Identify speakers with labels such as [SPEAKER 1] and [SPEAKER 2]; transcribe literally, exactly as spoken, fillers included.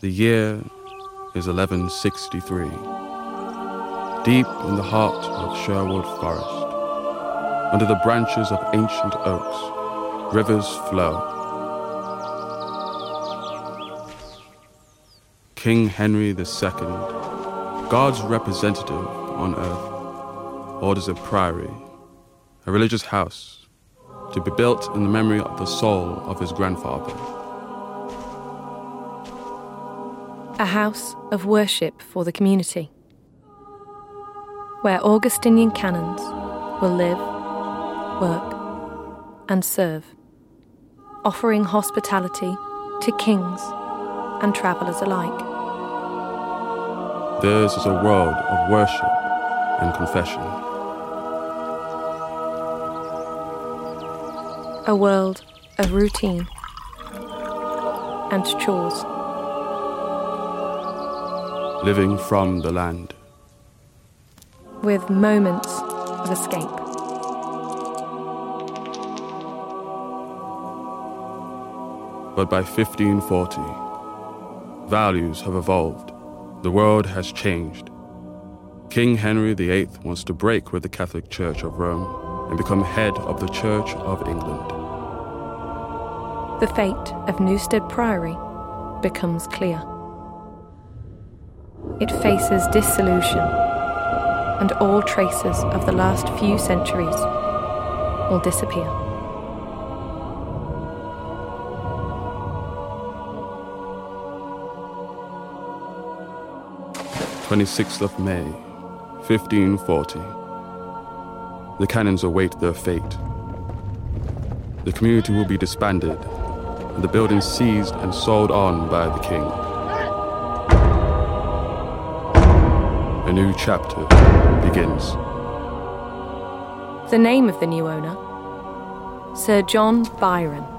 [SPEAKER 1] The year is eleven sixty-three. Deep in the heart of Sherwood Forest, under the branches of ancient oaks, rivers flow. King Henry the Second, God's representative on earth, orders a priory, a religious house, to be built in the memory of the soul of his grandfather.
[SPEAKER 2] A house of worship for the community, where Augustinian canons will live, work, and serve, offering hospitality to kings and travellers alike.
[SPEAKER 1] Theirs is a world of worship and confession.
[SPEAKER 2] A world of routine and chores.
[SPEAKER 1] Living from the land.
[SPEAKER 2] With moments of escape.
[SPEAKER 1] But by fifteen forty, values have evolved. The world has changed. King Henry the Eighth wants to break with the Catholic Church of Rome and become head of the Church of England.
[SPEAKER 2] The fate of Newstead Priory becomes clear. It faces dissolution, and all traces of the last few centuries will disappear.
[SPEAKER 1] twenty-sixth of May, fifteen forty. The canons await their fate. The community will be disbanded, and the building seized and sold on by the king. A new chapter begins.
[SPEAKER 2] The name of the new owner, Sir John Byron.